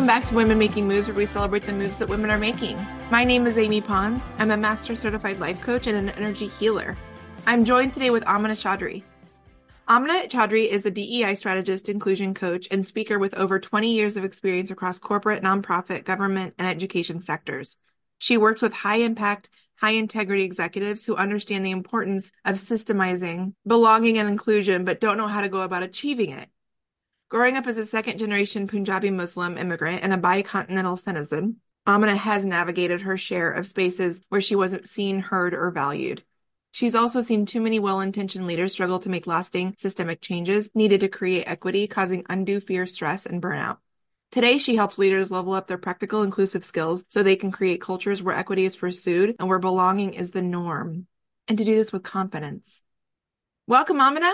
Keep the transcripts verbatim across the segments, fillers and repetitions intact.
Welcome back to Women Making Moves, where we celebrate the moves that women are making. My name is Amy Pons. I'm a Master Certified Life Coach and an energy healer. I'm joined today with Amina Chaudhry. Amina Chaudhry is a D E I strategist, inclusion coach, and speaker with over twenty years of experience across corporate, nonprofit, government, and education sectors. She works with high-impact, high-integrity executives who understand the importance of systemizing belonging and inclusion, but don't know how to go about achieving it. Growing up as a second-generation Punjabi Muslim immigrant and a bicontinental citizen, Amina has navigated her share of spaces where she wasn't seen, heard, or valued. She's also seen too many well-intentioned leaders struggle to make lasting systemic changes needed to create equity, causing undue fear, stress, and burnout. Today, she helps leaders level up their practical, inclusive skills so they can create cultures where equity is pursued and where belonging is the norm, and to do this with confidence. Welcome, Amina.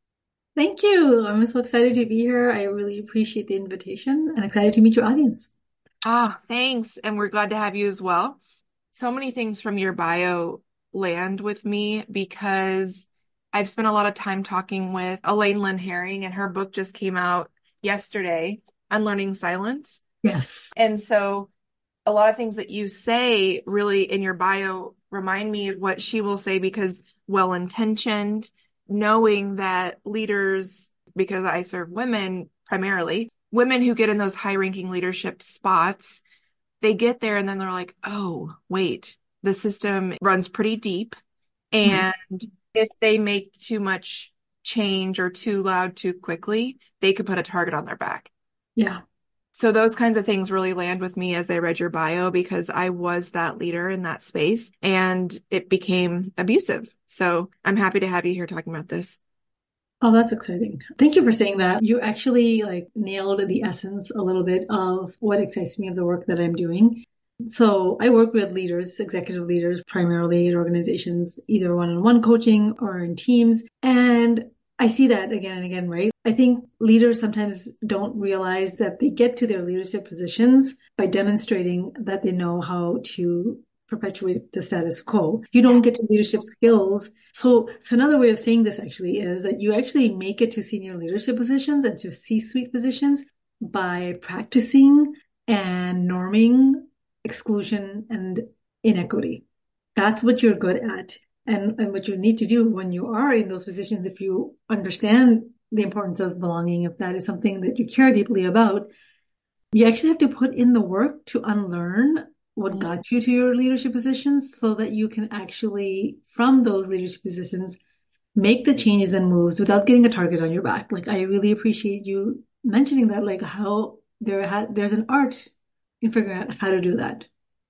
Thank you. I'm so excited to be here. I really appreciate the invitation and excited to meet your audience. Ah, thanks. And we're glad to have you as well. So many things from your bio land with me because I've spent a lot of time talking with Elaine Lynn Herring, and her book just came out yesterday, Unlearning Silence. Yes. And so a lot of things that you say really in your bio remind me of what she will say, because well-intentioned, knowing that leaders, because I serve women primarily, women who get in those high-ranking leadership spots, they get there and then they're like, oh, wait, the system runs pretty deep. And mm-hmm. if they make too much change or too loud too quickly, they could put a target on their back. Yeah. So those kinds of things really land with me as I read your bio, because I was that leader in that space and it became abusive. So I'm happy to have you here talking about this. Oh, that's exciting. Thank you for saying that. You actually like nailed the essence a little bit of what excites me of the work that I'm doing. So I work with leaders, executive leaders, primarily in organizations, either one-on-one coaching or in teams. And I see that again and again, right? I think leaders sometimes don't realize that they get to their leadership positions by demonstrating that they know how to perpetuate the status quo. You don't get to leadership skills. So, so another way of saying this actually is that you actually make it to senior leadership positions and to C-suite positions by practicing and norming exclusion and inequity. That's what you're good at. And, and what you need to do when you are in those positions, if you understand the importance of belonging, if that is something that you care deeply about, you actually have to put in the work to unlearn what got you to your leadership positions so that you can actually, from those leadership positions, make the changes and moves without getting a target on your back. Like, I really appreciate you mentioning that, like how there ha- there's an art in figuring out how to do that.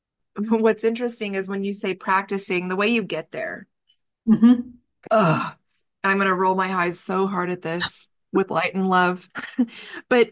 What's interesting is when you say practicing, the way you get there. Mm-hmm. Ugh, I'm going to roll my eyes so hard at this with light and love. But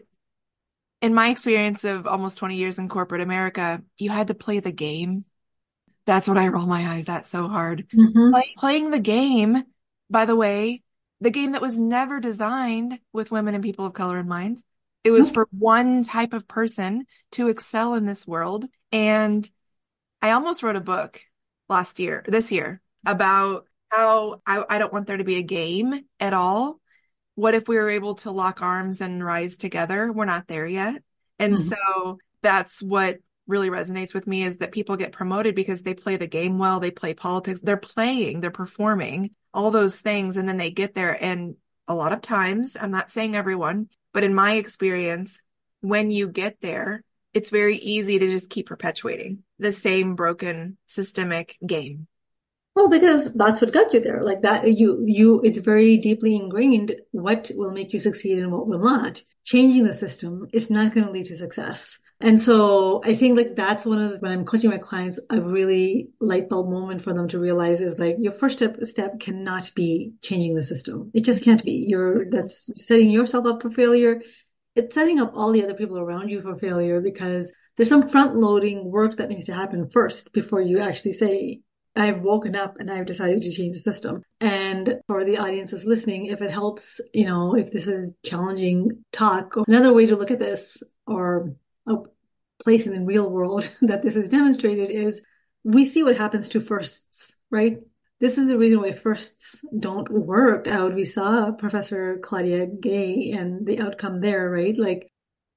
in my experience of almost twenty years in corporate America, you had to play the game. That's what I roll my eyes at so hard. Mm-hmm. Play, playing the game, by the way, the game that was never designed with women and people of color in mind. It was for one type of person to excel in this world. And I almost wrote a book last year, this year, about how I, I don't want there to be a game at all. What if we were able to lock arms and rise together? We're not there yet. And mm-hmm. so that's what really resonates with me, is that people get promoted because they play the game well, they play politics, they're playing, they're performing, all those things. And then they get there. And a lot of times, I'm not saying everyone, but in my experience, when you get there, it's very easy to just keep perpetuating the same broken systemic game. Well, because that's what got you there. Like that, you, you, it's very deeply ingrained what will make you succeed and what will not. Changing the system is not going to lead to success. And so I think like that's one of the, when I'm coaching my clients, a really light bulb moment for them to realize is like your first step, step cannot be changing the system. It just can't be. You're, that's setting yourself up for failure. It's setting up all the other people around you for failure, because there's some front loading work that needs to happen first before you actually say, I've woken up and I've decided to change the system. And for the audiences listening, if it helps, you know, if this is a challenging talk, another way to look at this, or a place in the real world that this is demonstrated, is we see what happens to firsts, right? This is the reason why firsts don't work out. We saw Professor Claudia Gay and the outcome there, right? Like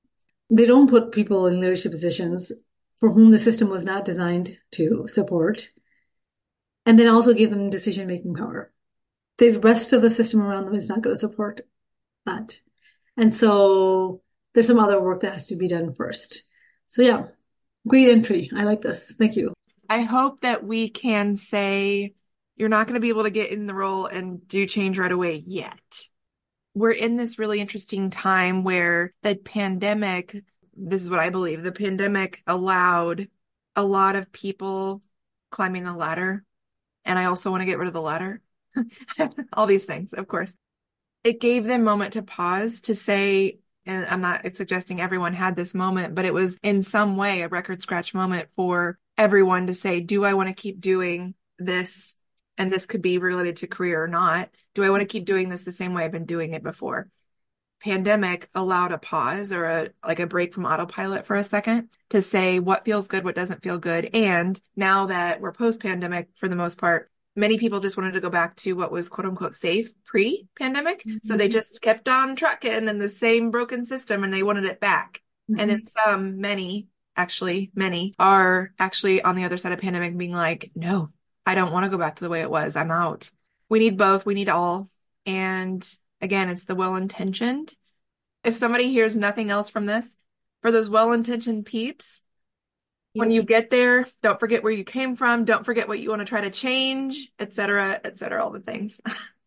they don't put people in leadership positions for whom the system was not designed to support, and then also give them decision-making power. The rest of the system around them is not going to support that. And so there's some other work that has to be done first. So yeah, great entry. I like this. Thank you. I hope that we can say you're not going to be able to get in the role and do change right away yet. We're in this really interesting time where the pandemic, this is what I believe, the pandemic allowed a lot of people climbing the ladder. And I also want to get rid of the ladder. All these things, of course. It gave them a moment to pause to say, and I'm not suggesting everyone had this moment, but it was in some way a record scratch moment for everyone to say, do I want to keep doing this? And this could be related to career or not. Do I want to keep doing this the same way I've been doing it before? Pandemic allowed a pause or a like a break from autopilot for a second to say what feels good, what doesn't feel good. And now that we're post-pandemic for the most part, many people just wanted to go back to what was quote unquote safe pre-pandemic. Mm-hmm. So they just kept on trucking in the same broken system and they wanted it back. Mm-hmm. And then some, many, actually many are actually on the other side of pandemic being like, no, I don't want to go back to the way it was. I'm out. We need both. We need all. And again, it's the well-intentioned. If somebody hears nothing else from this, for those well-intentioned peeps, yeah. When you get there, don't forget where you came from. Don't forget what you want to try to change, et cetera, et cetera, all the things.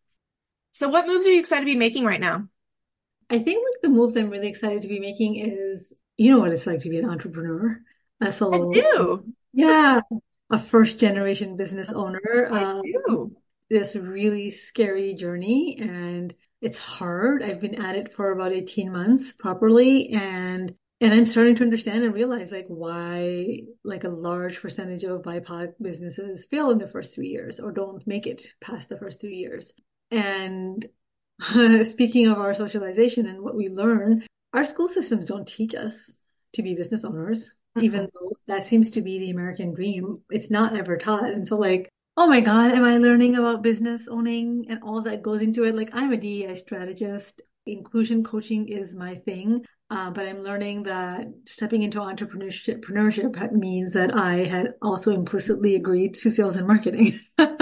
So what moves are you excited to be making right now? I think like the move that I'm really excited to be making is, you know what it's like to be an entrepreneur. Uh, so, I do. Yeah, a first generation business owner. I um, do. This really scary journey, and it's hard. I've been at it for about eighteen months properly, and and I'm starting to understand and realize like why like a large percentage of B I P O C businesses fail in the first three years or don't make it past the first three years. And speaking of our socialization and what we learn, our school systems don't teach us to be business owners, mm-hmm. even though that seems to be the American dream. It's not ever taught. And so like, oh my God, am I learning about business owning and all that goes into it? Like I'm a D E I strategist. Inclusion coaching is my thing. Uh, but I'm learning that stepping into entrepreneurship, entrepreneurship means that I had also implicitly agreed to sales and marketing.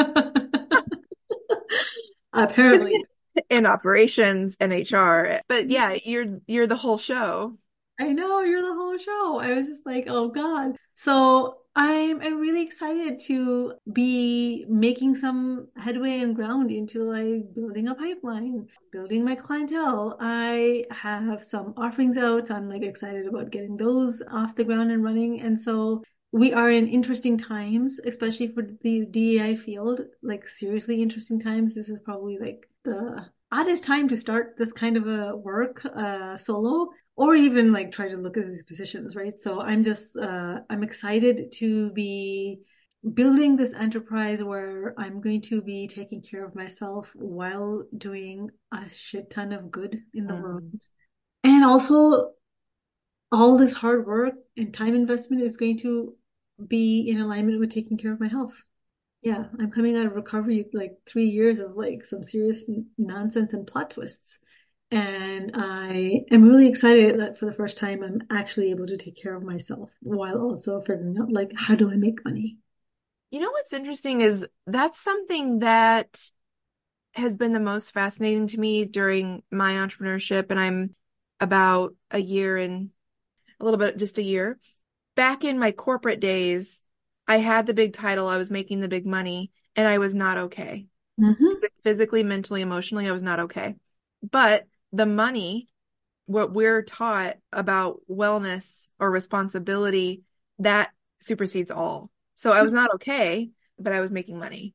Apparently. In operations and H R. But yeah, you're you're the whole show. I know, you're the whole show. I was just like, oh God. So I'm I'm really excited to be making some headway and ground into like building a pipeline, building my clientele. I have some offerings out. I'm like excited about getting those off the ground and running. And so we are in interesting times, especially for the D E I field, like seriously interesting times. This is probably like the oddest time to start this kind of a work uh, solo, or even like try to look at these positions, right? So I'm just, uh, I'm excited to be building this enterprise where I'm going to be taking care of myself while doing a shit ton of good in the mm. world. And also all this hard work and time investment is going to be in alignment with taking care of my health. Yeah, I'm coming out of recovery like three years of like some serious n- nonsense and plot twists. And I am really excited that for the first time, I'm actually able to take care of myself while also figuring out like, how do I make money? You know, what's interesting is that's something that has been the most fascinating to me during my entrepreneurship. And I'm about a year and a little bit, just a year. Back in my corporate days, I had the big title, I was making the big money, and I was not okay. Mm-hmm. Physically, mentally, emotionally, I was not okay. But the money, what we're taught about wellness or responsibility, that supersedes all. So I was not okay, but I was making money.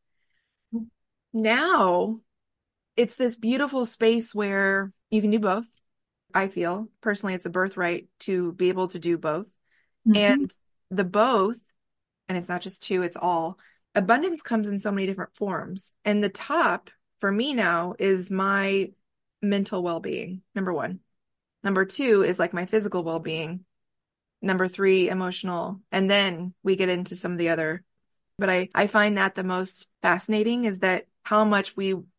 Now, it's this beautiful space where you can do both. I feel, personally, it's a birthright to be able to do both. Mm-hmm. And the both, and it's not just two, it's all. Abundance comes in so many different forms. And the top for me now is my mental well-being, number one. Number two is like my physical well-being. Number three, emotional. And then we get into some of the other. But I, I find that the most fascinating is that how much we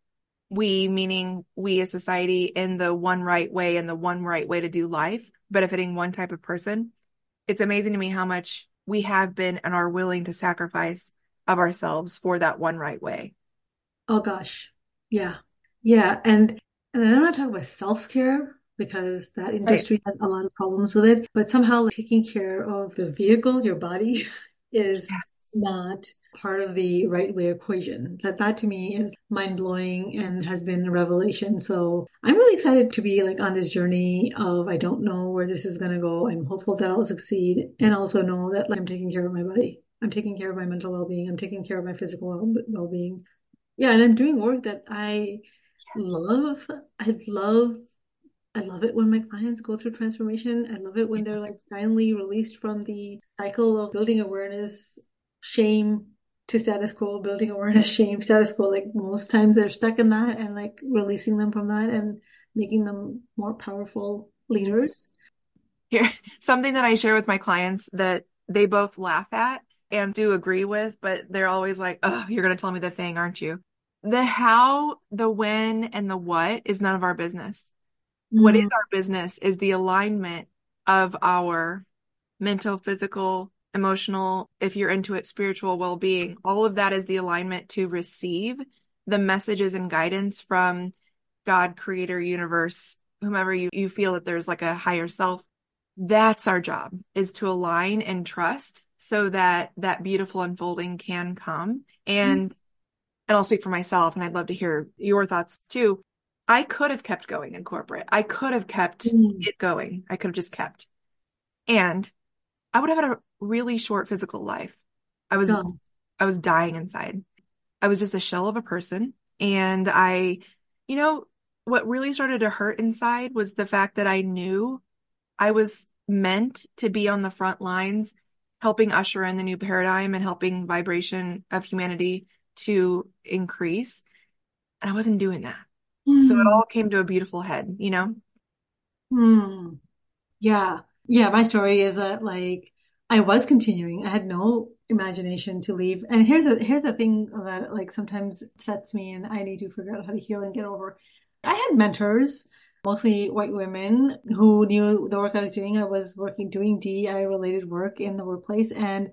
We, meaning we as society, in the one right way and the one right way to do life, benefiting one type of person. It's amazing to me how much we have been and are willing to sacrifice of ourselves for that one right way. Oh gosh. Yeah. Yeah. And and I'm not talking about self-care because that Right. industry has a lot of problems with it, but somehow like, taking care of the vehicle, your body, is Yes. not part of the right way equation. That that to me is mind-blowing and has been a revelation. So I'm really excited to be like on this journey of I don't know where this is gonna go. I'm hopeful that I'll succeed and also know that like, I'm taking care of my body. I'm taking care of my mental well-being. I'm taking care of my physical well- well-being. Yeah, and I'm doing work that I love. I love I love it when my clients go through transformation. I love it when they're like finally released from the cycle of building awareness, shame to status quo, building awareness, shame, status quo. Like most times they're stuck in that and like releasing them from that and making them more powerful leaders. Here, something that I share with my clients that they both laugh at and do agree with, but they're always like, oh, you're going to tell me the thing, aren't you? The how, the when, and the what is none of our business. What is Mm, our business is the alignment of our mental, physical, emotional, if you're into it, spiritual well-being. All of that is the alignment to receive the messages and guidance from God, creator, universe, whomever you, you feel that there's like a higher self. That's our job, is to align and trust so that that beautiful unfolding can come. And and I'll speak for myself, and I'd love to hear your thoughts too. I could have kept going in corporate. I could have kept mm, it going. I could have just kept. And I would have had a really short physical life. I was God. I was dying inside. I was just a shell of a person. And I, you know, what really started to hurt inside was the fact that I knew I was meant to be on the front lines, helping usher in the new paradigm and helping vibration of humanity to increase. And I wasn't doing that. So it Mm, all came to a beautiful head, you know? mm. Yeah. Yeah, my story is that like I was continuing. I had no imagination to leave. And here's a here's the thing that like sometimes upsets me and I need to figure out how to heal and get over. I had mentors, mostly white women who knew the work I was doing. I was working doing D I related work in the workplace and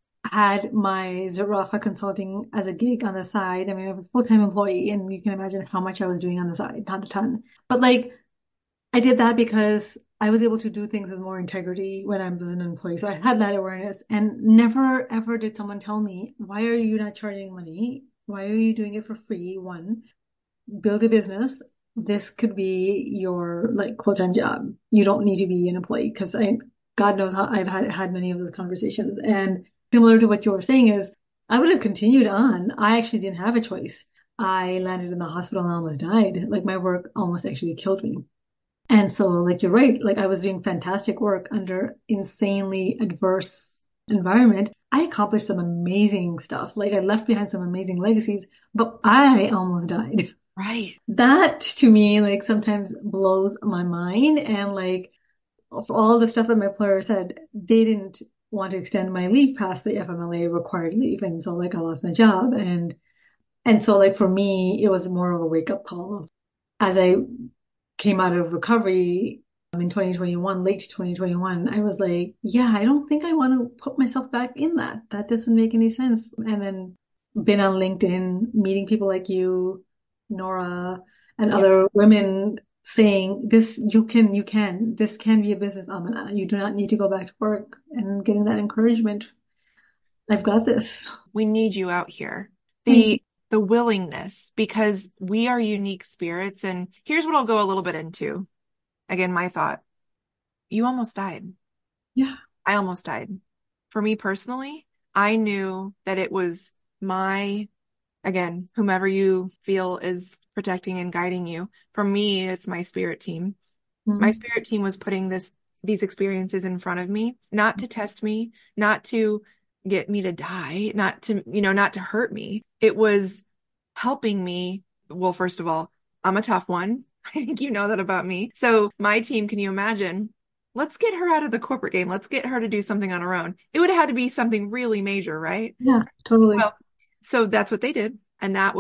had my Zarafa consulting as a gig on the side. I mean, I'm a full-time employee and you can imagine how much I was doing on the side, not a ton. But like I did that because I was able to do things with more integrity when I was an employee. So I had that awareness and never ever did someone tell me, why are you not charging money? Why are you doing it for free? One, build a business. This could be your like full-time job. You don't need to be an employee because I, God knows how I've had, had many of those conversations. And similar to what you were saying is I would have continued on. I actually didn't have a choice. I landed in the hospital and almost died. Like my work almost actually killed me. And so, like, you're right. Like, I was doing fantastic work under insanely adverse environment. I accomplished some amazing stuff. Like, I left behind some amazing legacies, but I almost died. Right. That to me, like, sometimes blows my mind. And like, for all the stuff that my employer said, they didn't want to extend my leave past the F M L A required leave. And so, like, I lost my job. And, and so, like, for me, it was more of a wake up call of, as I came out of recovery um, in twenty twenty-one, late twenty twenty-one, I was like, yeah, I don't think I want to put myself back in that. That doesn't make any sense. And then been on LinkedIn, meeting people like you, Nora, and Yeah. other women saying this, you can, you can, this can be a business, Amana. You do not need to go back to work and getting that encouragement. I've got this. We need you out here. Thank you. The the willingness, because we are unique spirits. And here's what I'll go a little bit into. Again, my thought. You almost died. Yeah. I almost died. For me personally, I knew that it was my, again, whomever you feel is protecting and guiding you. For me, it's my spirit team. My Mm-hmm. spirit team was putting this, these experiences in front of me, not to test me, not to get me to die, not to, you know, not to hurt me. It was helping me. Well, first of all, I'm a tough one. I think you know that about me. So my team, can you imagine? Let's get her out of the corporate game. Let's get her to do something on her own. It would have had to be something really major, right? Yeah, totally. Well, so that's what they did. And that was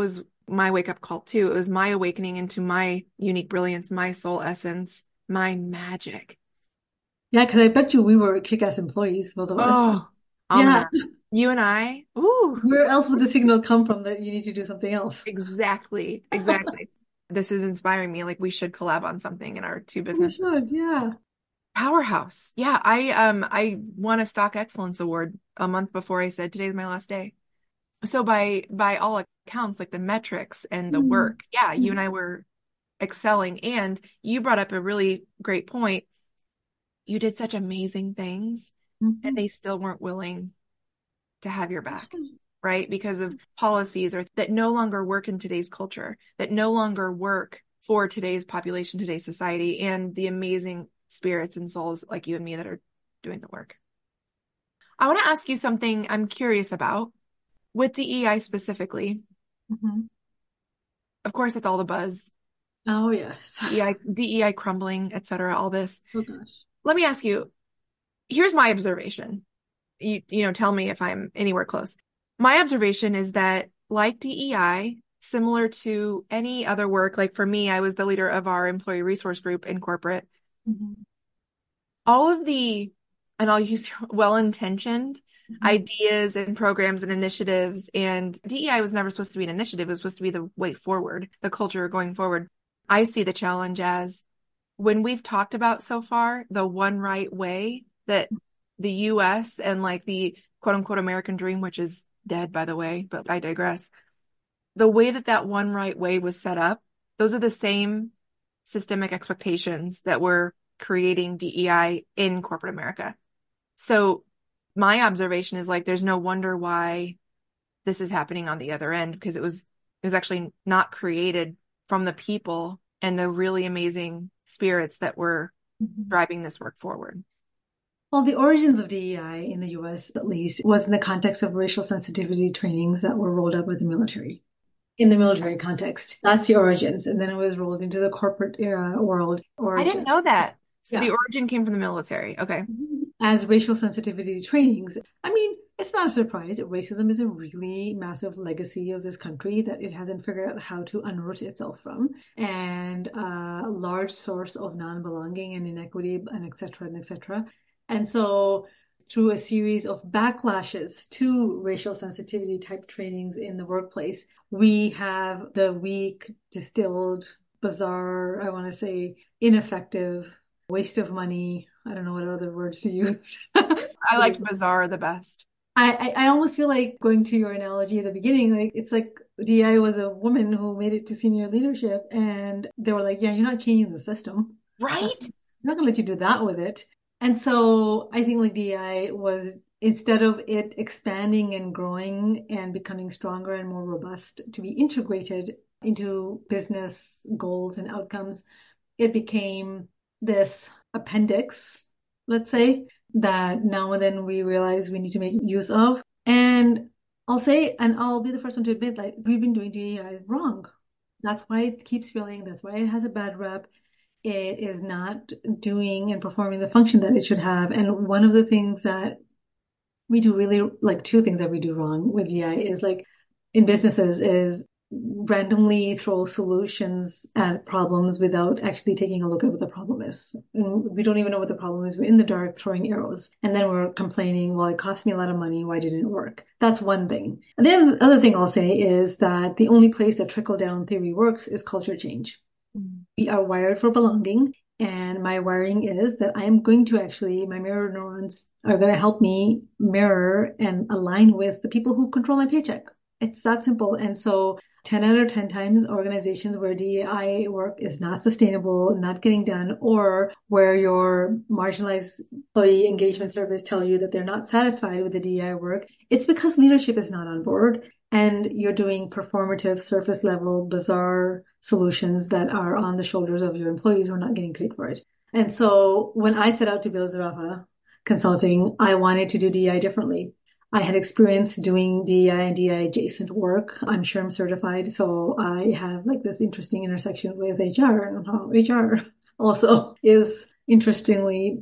my wake up call too. It was my awakening into my unique brilliance, my soul essence, my magic. Yeah, because I bet you we were kick-ass employees, both of us. Oh, Yeah. Amina, you and I, ooh, Where else would the signal come from that you need to do something else? exactly, exactly. This is inspiring me. Like we should collab on something in our two We businesses. should, yeah. Powerhouse. Yeah, I um I won a Stock Excellence Award a month before I said today's my last day. So by by all accounts, like the metrics and the Mm. work, yeah, you and I were excelling. And you brought up a really great point. You did such amazing things, and Mhm. they still weren't willing to have your back, right? Because of policies or that no longer work in today's culture, that no longer work for today's population, today's society, and the amazing spirits and souls like you and me that are doing the work. I want to ask you something I'm curious about with D E I specifically. Mhm. Of course, it's all the buzz, Oh, yes. D E I, D E I crumbling, et cetera, all this. Oh, gosh. Let me ask you, here's my observation. You, you know, tell me if I'm anywhere close. My observation is that like D E I, similar to any other work, like for me, I was the leader of our employee resource group in corporate. Mhm. All of the, and I'll use well-intentioned Mhm. ideas and programs and initiatives, and D E I was never supposed to be an initiative. It was supposed to be the way forward, the culture going forward. I see the challenge as when we've talked about so far, the one right way that the U S and like the quote unquote American dream, which is dead, by the way, but I digress. The way that that one right way was set up, those are the same systemic expectations that were creating D E I in corporate America. So my observation is like, there's no wonder why this is happening on the other end, because it was, it was actually not created from the people and the really amazing spirits that were Mhm. driving this work forward. Well, the origins of D E I in the U S, at least, was in the context of racial sensitivity trainings that were rolled out by the military. In the military context, that's the origins. And then it was rolled into the corporate era world I didn't origin. know that. So the Yeah. origin came from the military. Okay. As racial sensitivity trainings. I mean, it's not a surprise. Racism is a really massive legacy of this country that it hasn't figured out how to unroot itself from, and a large source of non-belonging and inequity, and et cetera, and et cetera. And so, through a series of backlashes to racial sensitivity type trainings in the workplace, we have the weak, distilled, bizarre, I want to say, ineffective, waste of money. I don't know what other words to use. I liked bizarre the best. I, I, I almost feel like going to your analogy at the beginning, like it's like D I was a woman who made it to senior leadership and they were like, yeah, you're not changing the system. Right? I'm not gonna let you do that with it. And so I think like D I was, instead of it expanding and growing and becoming stronger and more robust to be integrated into business goals and outcomes, it became this appendix, let's say, that now and then we realize we need to make use of. And I'll say, and I'll be the first one to admit, like, we've been doing D E I wrong. That's why it keeps failing. That's why it has a bad rep. It is not doing and performing the function that it should have. And one of the things that we do really, like two things that we do wrong with D E I is like in businesses is randomly throw solutions at problems without actually taking a look at what the problem is. And we don't even know what the problem is. We're in the dark throwing arrows. And then we're complaining, well, it cost me a lot of money. Why didn't it work? That's one thing. And then the other thing I'll say is that the only place that trickle down theory works is culture change. Mm. We are wired for belonging. And my wiring is that I am going to actually, my mirror neurons are going to help me mirror and align with the people who control my paycheck. It's that simple. And so ten out of ten times organizations where D E I work is not sustainable, not getting done, or where your marginalized employee engagement surveys tell you that they're not satisfied with the D E I work, it's because leadership is not on board and you're doing performative, surface level, bizarre solutions that are on the shoulders of your employees who are not getting paid for it. And so when I set out to build Zarafa Consulting, I wanted to do D E I differently. I had experience doing D E I and D E I adjacent work. I'm SHRM certified, so I have like this interesting intersection with H R, and how H R also is interestingly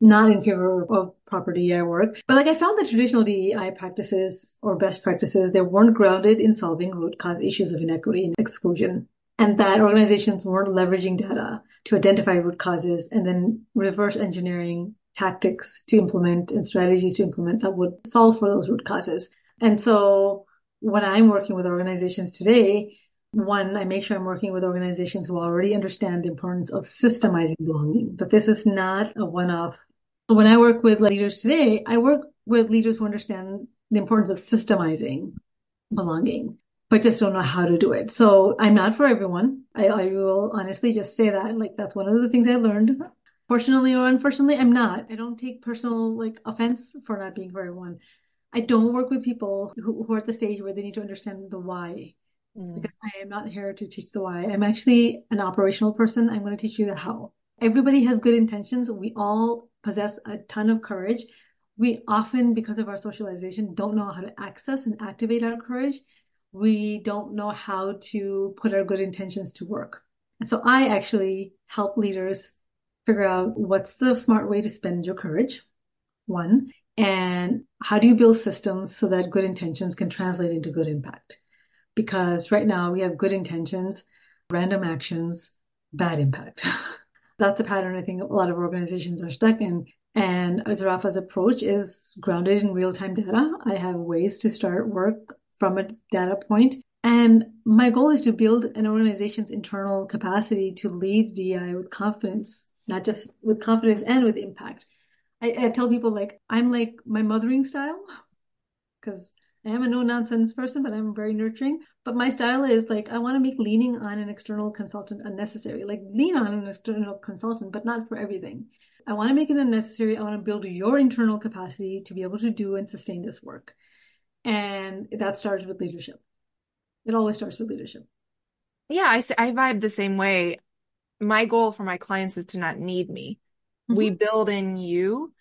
not in favor of proper D E I work. But like I found that traditional D E I practices or best practices, they weren't grounded in solving root cause issues of inequity and exclusion. And that organizations weren't leveraging data to identify root causes and then reverse engineering tactics to implement and strategies to implement that would solve for those root causes. And so when I'm working with organizations today, one, I make sure I'm working with organizations who already understand the importance of systemizing belonging, but this is not a one-off. So when I work with leaders today, I work with leaders who understand the importance of systemizing belonging, but just don't know how to do it. So I'm not for everyone. I, I will honestly just say that. Like, that's one of the things I learned. Fortunately or unfortunately, I'm not. I don't take personal like offense for not being for everyone. I don't work with people who, who are at the stage where they need to understand the why. Mm. Because I am not here to teach the why. I'm actually an operational person. I'm going to teach you the how. Everybody has good intentions. We all possess a ton of courage. We often, because of our socialization, don't know how to access and activate our courage. We don't know how to put our good intentions to work. And so I actually help leaders figure out what's the smart way to spend your courage, one, and how do you build systems so that good intentions can translate into good impact? Because right now we have good intentions, random actions, bad impact. That's a pattern I think a lot of organizations are stuck in. And Zarafa's approach is grounded in real-time data. I have ways to start work from a data point. And my goal is to build an organization's internal capacity to lead D E I with confidence, not just with confidence and with impact. I, I tell people like, I'm like my mothering style, because I am a no-nonsense person, but I'm very nurturing. But my style is like, I want to make leaning on an external consultant unnecessary. Like lean on an external consultant, but not for everything. I want to make it unnecessary. I want to build your internal capacity to be able to do and sustain this work. And that starts with leadership. It always starts with leadership. Yeah, I, I vibe the same way. My goal for my clients is to not need me. Mm-hmm. We build in you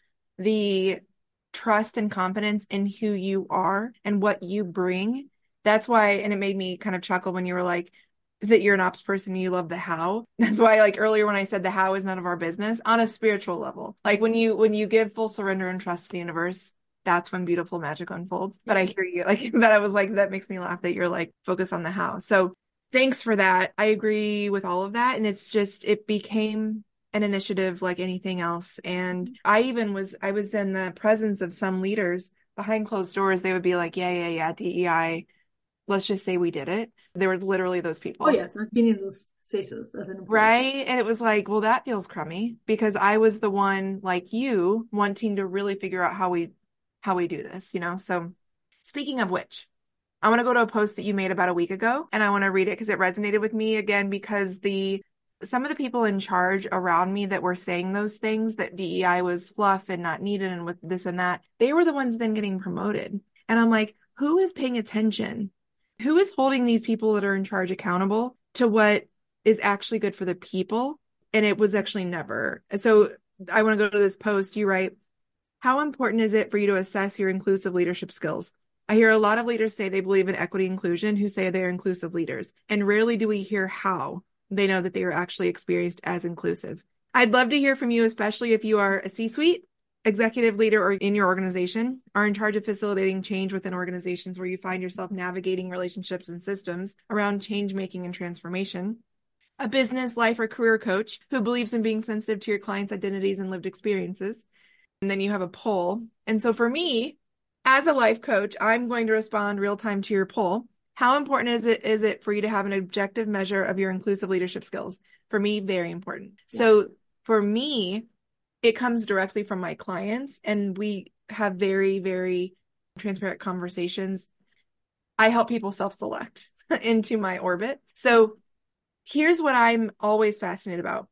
the trust and confidence in who you are and what you bring. That's why, and it made me kind of chuckle when you were like, that you're an ops person and you love the how. That's why, like earlier when I said the how is none of our business on a spiritual level, like when you, when you give full surrender and trust to the universe, that's when beautiful magic unfolds. But I hear you, like, but I was like, that makes me laugh that you're like, focus on the how. So thanks for that. I agree with all of that. And it's just, it became an initiative like anything else. And I even was, I was in the presence of some leaders behind closed doors. They would be like, yeah, yeah, yeah, D E I. Let's just say we did it. There were literally those people. Oh yes, I've been in those spaces as an employee. Right. And it was like, well, that feels crummy because I was the one like you wanting to really figure out how we, how we do this, you know? So speaking of which, I want to go to a post that you made about a week ago and I want to read it because it resonated with me again, because the, some of the people in charge around me that were saying those things, that D E I was fluff and not needed and with this and that, they were the ones then getting promoted. And I'm like, who is paying attention? Who is holding these people that are in charge accountable to what is actually good for the people? And it was actually never. So I want to go to this post. You write, how important is it for you to assess your inclusive leadership skills? I hear a lot of leaders say they believe in equity inclusion who say they're inclusive leaders. And rarely do we hear how they know that they are actually experienced as inclusive. I'd love to hear from you, especially if you are a C-suite executive leader or in your organization, are in charge of facilitating change within organizations where you find yourself navigating relationships and systems around change making and transformation, a business, life, or career coach who believes in being sensitive to your clients' identities and lived experiences. And then you have a poll. And so for me, as a life coach, I'm going to respond real time to your poll. How important is it, is it for you to have an objective measure of your inclusive leadership skills? For me, very important. Yes. So for me, it comes directly from my clients and we have very, very transparent conversations. I help people self-select into my orbit. So here's what I'm always fascinated about.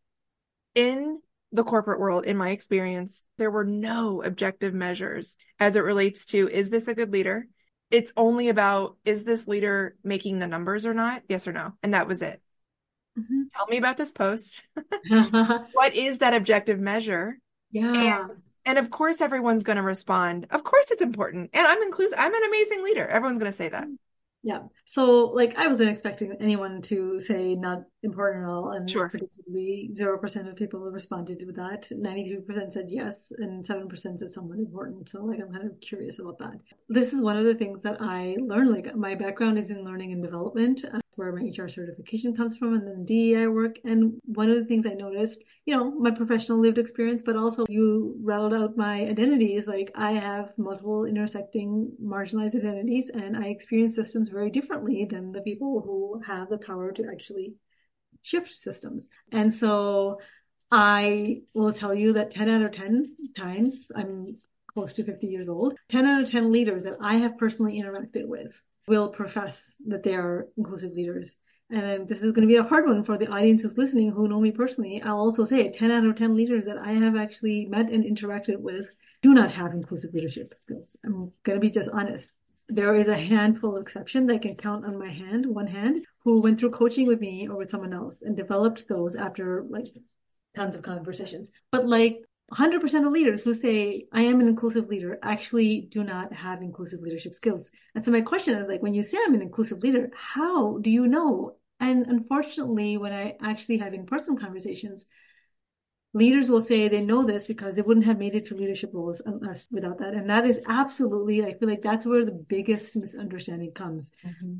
In the corporate world, in my experience, there were no objective measures as it relates to, is this a good leader? It's only about, is this leader making the numbers or not? Yes or no? And that was it. Mm-hmm. Tell me about this post. What is that objective measure? Yeah. And, and of course, everyone's going to respond. Of course, it's important. And I'm inclusive. I'm an amazing leader. Everyone's going to say that. Yeah. So, like, I wasn't expecting anyone to say not important at all, and Sure. predictably, zero percent of people responded with that. ninety-three percent said yes, and seven percent said somewhat important. So, like, I'm kind of curious about that. This is one of the things that I learned. Like, my background is in learning and development, uh, where my H R certification comes from, and then D E I work. And one of the things I noticed, you know, my professional lived experience, but also you rattled out my identities. Like, I have multiple intersecting marginalized identities, and I experience systems very differently than the people who have the power to actually shift systems. And so I will tell you that ten out of ten times, I'm close to fifty years old, ten out of ten leaders that I have personally interacted with will profess that they are inclusive leaders. And this is going to be a hard one for the audience who's listening who know me personally. I'll also say ten out of ten leaders that I have actually met and interacted with do not have inclusive leadership skills. I'm going to be just honest. There is a handful of exceptions I can count on my hand, one hand, who went through coaching with me or with someone else and developed those after like tons of conversations. But like one hundred percent of leaders who say, I am an inclusive leader, actually do not have inclusive leadership skills. And so my question is like, when you say I'm an inclusive leader, how do you know? And unfortunately, when I actually have in-person conversations, leaders will say they know this because they wouldn't have made it to leadership roles unless without that. And that is absolutely, I feel like that's where the biggest misunderstanding comes. Mm-hmm.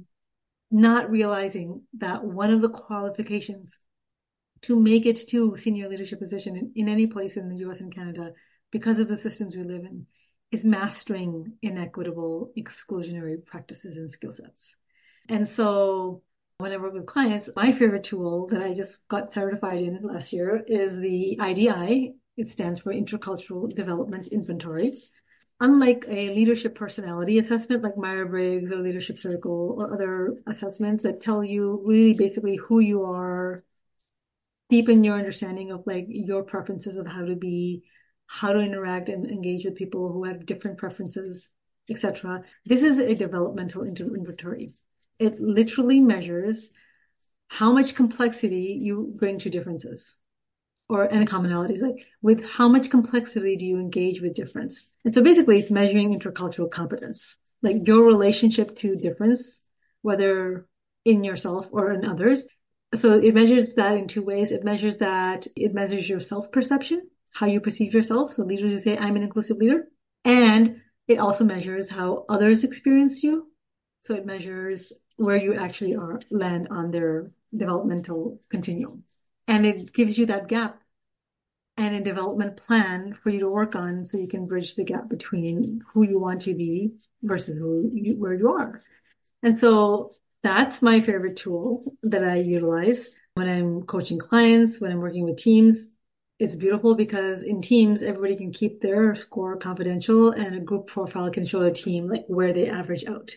Not realizing that one of the qualifications to make it to senior leadership position in, in any place in the U S and Canada, because of the systems we live in, is mastering inequitable, exclusionary practices and skill sets. And so when I work with clients, my favorite tool that I just got certified in last year is the I D I. It stands for Intercultural Development Inventory. Unlike a leadership personality assessment like Myers-Briggs or Leadership Circle or other assessments that tell you really basically who you are, deepen your understanding of like your preferences of how to be, how to interact and engage with people who have different preferences, et cetera. This is a developmental inventory. It literally measures how much complexity you bring to differences or and commonalities. Like with how much complexity do you engage with difference? And so basically it's measuring intercultural competence, like your relationship to difference, whether in yourself or in others. So it measures that in two ways. It measures that it measures your self-perception, how you perceive yourself. So leaders who say, I'm an inclusive leader. And it also measures how others experience you. So it measures where you actually are land on their developmental continuum. And it gives you that gap and a development plan for you to work on so you can bridge the gap between who you want to be versus who you, where you are. And so that's my favorite tool that I utilize when I'm coaching clients, when I'm working with teams. It's beautiful because in teams, everybody can keep their score confidential and a group profile can show a team like where they average out.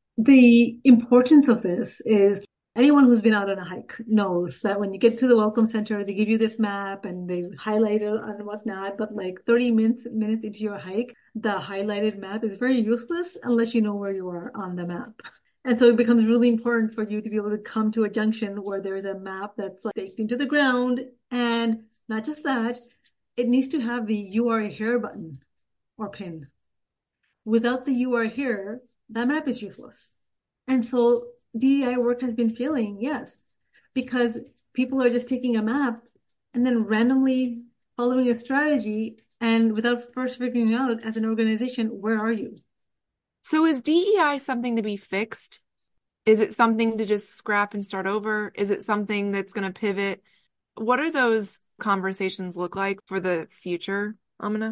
The importance of this is anyone who's been out on a hike knows that when you get to the welcome center, they give you this map and they highlight it and whatnot. But like thirty minutes, minutes into your hike, the highlighted map is very useless unless you know where you are on the map. And so it becomes really important for you to be able to come to a junction where there's a map that's like baked into the ground. And not just that, it needs to have the you are here button or pin. Without the you are here, that map is useless. And so D E I work has been failing, yes, because people are just taking a map and then randomly following a strategy and without first figuring out as an organization, where are you? So is D E I something to be fixed? Is it something to just scrap and start over? Is it something that's going to pivot? What are those conversations look like for the future, Amina?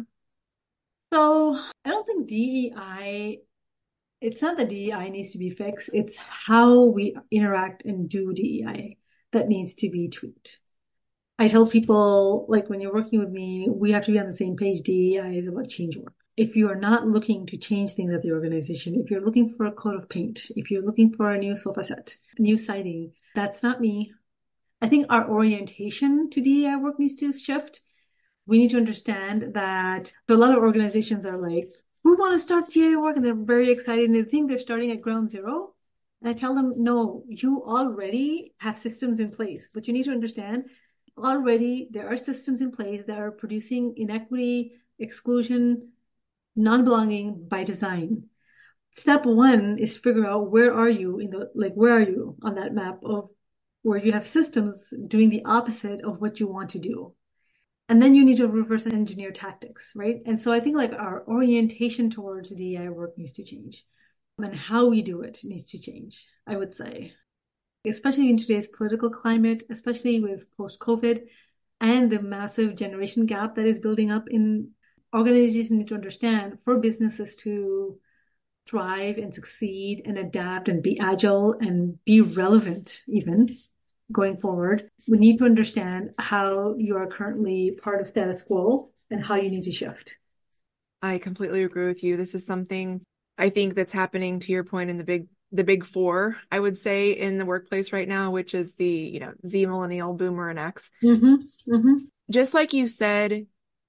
So I don't think D E I, it's not that D E I needs to be fixed. It's how we interact and do D E I that needs to be tweaked. I tell people, like when you're working with me, we have to be on the same page. D E I is about change work. If you are not looking to change things at the organization, if you're looking for a coat of paint, if you're looking for a new sofa set, new siding, that's not me. I think our orientation to D E I work needs to shift. We need to understand that so a lot of organizations are like, we want to start D E I work, and they're very excited and they think they're starting at ground zero. And I tell them, no, you already have systems in place, but you need to understand already there are systems in place that are producing inequity, exclusion, non-belonging by design. step one is figure out where are you in the, like, where are you on that map of where you have systems doing the opposite of what you want to do. And then you need to reverse engineer tactics, right? And so I think like our orientation towards D E I work needs to change and how we do it needs to change, I would say, especially in today's political climate, especially with post-COVID and the massive generation gap that is building up in organizations need to understand for businesses to thrive and succeed and adapt and be agile and be relevant even going forward, we need to understand how you are currently part of status quo and how you need to shift. I completely agree with you. This is something I think that's happening, to your point, in the big the big four, I would say, in the workplace right now, which is the, you know, Z, millennial, boomer, and X. Mm-hmm, mm-hmm. Just like you said,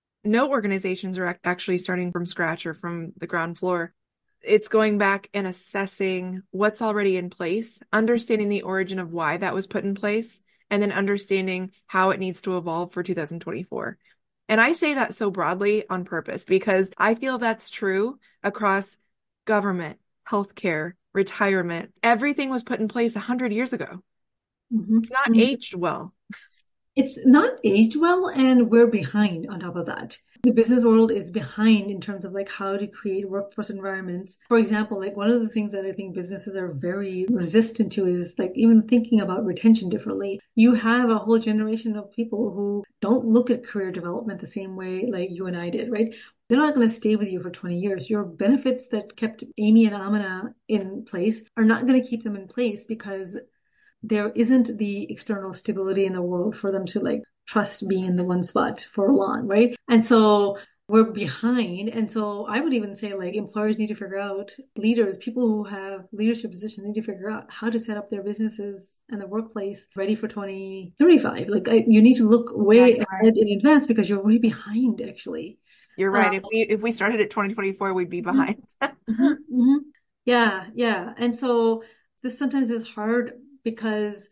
no organizations are actually starting from scratch or from the ground floor. It's going back and assessing what's already in place, understanding the origin of why that was put in place, and then understanding how it needs to evolve for two thousand twenty-four. And I say that so broadly on purpose because I feel that's true across government, healthcare, retirement. Everything was put in place one hundred years ago. Mm-hmm. It's not Mm-hmm. aged well. It's not aged well, and we're behind on top of that. The business world is behind in terms of like how to create workforce environments. For example, like one of the things that I think businesses are very resistant to is like even thinking about retention differently. You have a whole generation of people who don't look at career development the same way like you and I did, right? They're not going to stay with you for twenty years. Your benefits that kept Amy and Amina in place are not going to keep them in place because there isn't the external stability in the world for them to like trust being in the one spot for long, right? And so we're behind. And so I would even say like employers need to figure out, leaders, people who have leadership positions need to figure out how to set up their businesses and the workplace ready for twenty thirty-five. Like I, you need to look way That's ahead right. in advance because you're way behind actually. You're right. Um, if we if we started at twenty twenty-four, we'd be behind. mm-hmm, mm-hmm. Yeah, yeah. And so this sometimes is hard because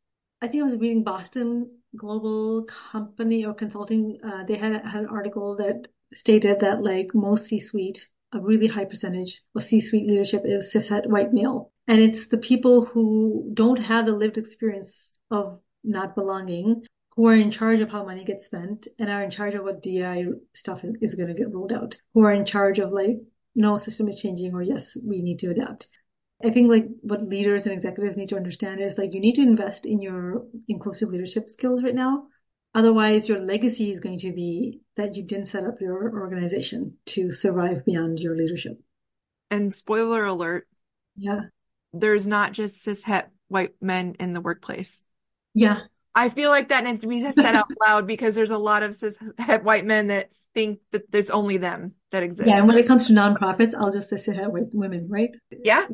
I think I was reading Boston Global Company or Consulting. Uh, they had, had an article that stated that like most C-suite, a really high percentage of C-suite leadership is cishet white male. And it's the people who don't have the lived experience of not belonging, who are in charge of how money gets spent and are in charge of what D E I stuff is, is going to get rolled out, who are in charge of like, no, system is changing or yes, we need to adapt. I think like what leaders and executives need to understand is like you need to invest in your inclusive leadership skills right now. Otherwise, your legacy is going to be that you didn't set up your organization to survive beyond your leadership. And spoiler alert. Yeah. There's not just cishet white men in the workplace. Yeah. I feel like that needs to be said out loud because there's a lot of cishet white men that think that there's only them that exist. Yeah. And when it comes to nonprofits, I'll just say cishet white women, right? Yeah.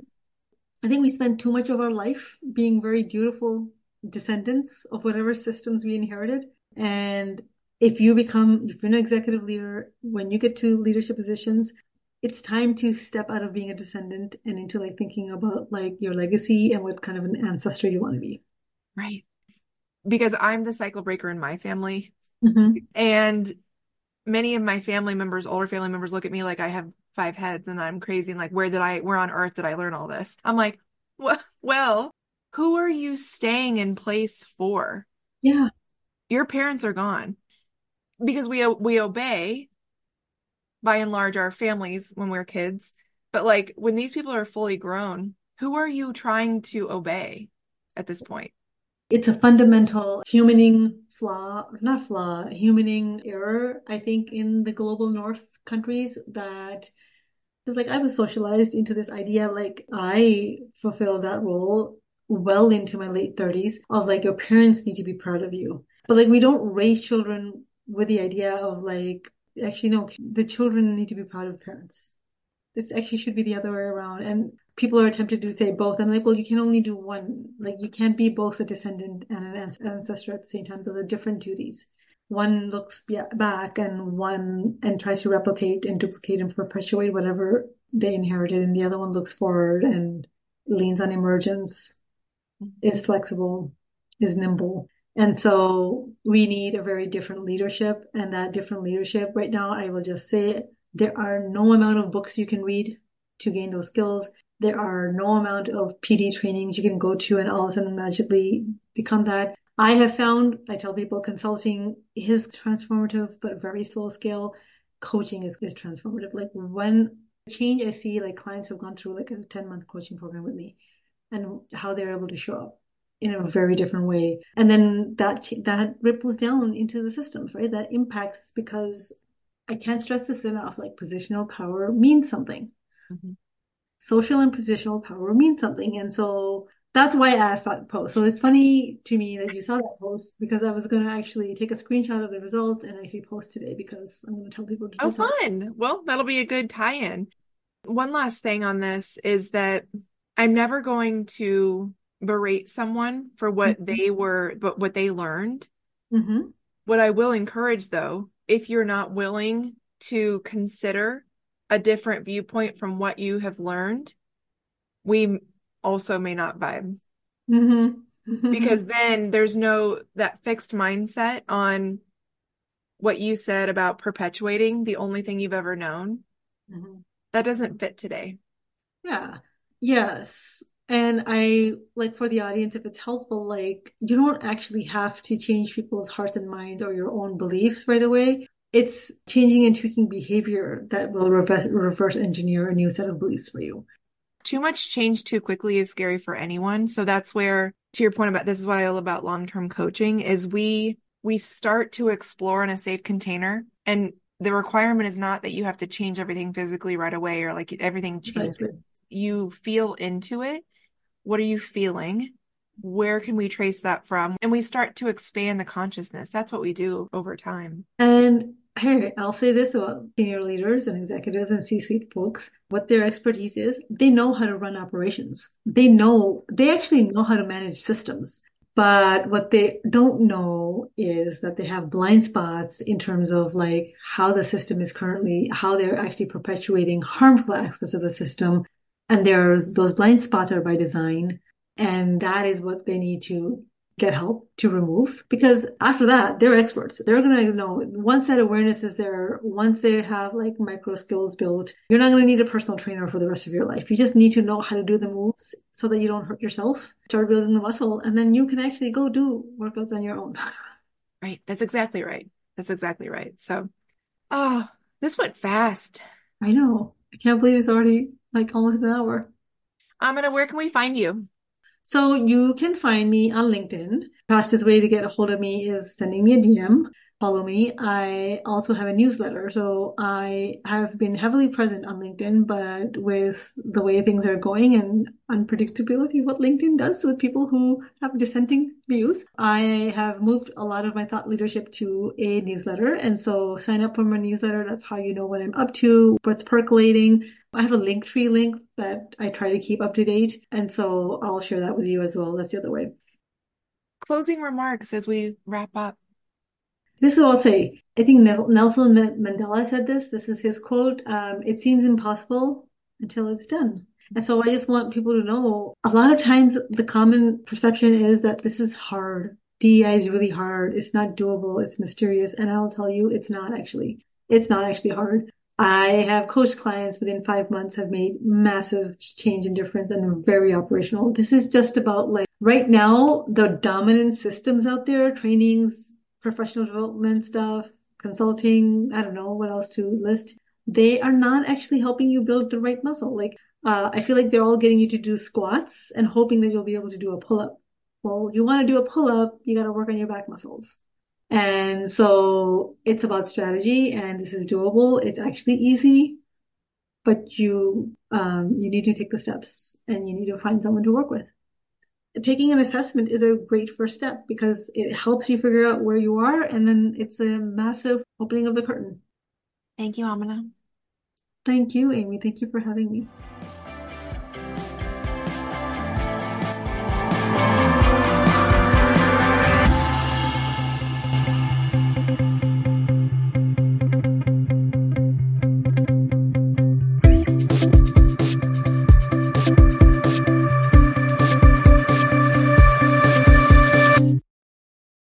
I think we spend too much of our life being very dutiful descendants of whatever systems we inherited. And if you become, if you're an executive leader, when you get to leadership positions, it's time to step out of being a descendant and into like thinking about like your legacy and what kind of an ancestor you want to be. Right. Because I'm the cycle breaker in my family. Mm-hmm. And many of my family members, older family members, look at me like I have five heads and I'm crazy and like, where did I, where on earth did I learn all this? I'm like, well, who are you staying in place for? Yeah. Your parents are gone because we, we obey by and large our families when we're kids. But like when these people are fully grown, who are you trying to obey at this point? It's a fundamental humaning flaw, not flaw, humaning error, I think, in the global north countries that it's like I was socialized into this idea, like I fulfilled that role well into my late thirties of like your parents need to be proud of you. But like we don't raise children with the idea of like, actually, no, the children need to be proud of parents. This actually should be the other way around. And people are tempted to say both. I'm like, well, you can only do one. Like you can't be both a descendant and an ancestor at the same time. Those are different duties. One looks back and one and tries to replicate and duplicate and perpetuate whatever they inherited. And the other one looks forward and leans on emergence, is flexible, is nimble. And so we need a very different leadership. And that different leadership right now, I will just say, there are no amount of books you can read to gain those skills. There are no amount of P T trainings you can go to and all of a sudden magically become that. I have found, I tell people consulting is transformative, but very slow scale. Coaching is, is transformative. Like when change, I see like clients who have gone through like a ten month coaching program with me and how they're able to show up in a very different way. And then that, that ripples down into the systems, right? That impacts, because I can't stress this enough, like positional power means something. Mm-hmm. Social and positional power means something. And so that's why I asked that post. So it's funny to me that you saw that post, because I was going to actually take a screenshot of the results and actually post today, because I'm going to tell people to do Oh, something. fun. Well, that'll be a good tie-in. One last thing on this is that I'm never going to berate someone for what mm-hmm. they were, but what they learned. Mm-hmm. What I will encourage, though, if you're not willing to consider a different viewpoint from what you have learned, we also may not vibe. Mm-hmm. Because then there's no, that fixed mindset on what you said about perpetuating the only thing you've ever known. Mm-hmm. That doesn't fit today. Yeah. Yes. And I, like, for the audience, if it's helpful, like, you don't actually have to change people's hearts and minds or your own beliefs right away. It's changing and tweaking behavior that will reverse, reverse engineer a new set of beliefs for you. Too much change too quickly is scary for anyone. So that's where, to your point about, this is what I love about long-term coaching, is we, we start to explore in a safe container. And the requirement is not that you have to change everything physically right away, or like everything changes. Precisely. You feel into it. What are you feeling? Where can we trace that from? And we start to expand the consciousness. That's what we do over time. And hey, I'll say this about senior leaders and executives and C-suite folks. What their expertise is, they know how to run operations. They know, they actually know how to manage systems. But what they don't know is that they have blind spots in terms of like how the system is currently, how they're actually perpetuating harmful aspects of the system. And there's those blind spots are by design. And that is what they need to get help to remove, because after that, they're experts. They're going to know once that awareness is there, once they have like micro skills built, you're not going to need a personal trainer for the rest of your life. You just need to know how to do the moves so that you don't hurt yourself, start building the muscle, and then you can actually go do workouts on your own. Right. That's exactly right. That's exactly right. So, oh, this went fast. I know. I can't believe it's already like almost an hour. Amina, where can we find you? So you can find me on LinkedIn. Fastest way to get a hold of me is sending me a D M. Follow me. I also have a newsletter. So I have been heavily present on LinkedIn, but with the way things are going and unpredictability of what LinkedIn does with people who have dissenting views, I have moved a lot of my thought leadership to a newsletter. And so sign up for my newsletter. That's how you know what I'm up to, what's percolating. I have a Linktree link that I try to keep up to date. And so I'll share that with you as well. That's the other way. Closing remarks as we wrap up. This is what I'll say. I think Nelson Mandela said this. This is his quote. Um, it seems impossible until it's done. And so I just want people to know, a lot of times the common perception is that this is hard. D E I is really hard. It's not doable. It's mysterious. And I'll tell you, it's not actually. It's not actually hard. I have coached clients within five months have made massive change and difference and are very operational. This is just about like right now, the dominant systems out there, trainings, professional development stuff, consulting, I don't know what else to list. They are not actually helping you build the right muscle. Like, uh, I feel like they're all getting you to do squats and hoping that you'll be able to do a pull-up. Well, you want to do a pull-up, you got to work on your back muscles. And so it's about strategy, and this is doable. It's actually easy, but you, um, you need to take the steps and you need to find someone to work with. Taking an assessment is a great first step because it helps you figure out where you are, and then it's a massive opening of the curtain. Thank you, Amina. Thank you, Amy. Thank you for having me.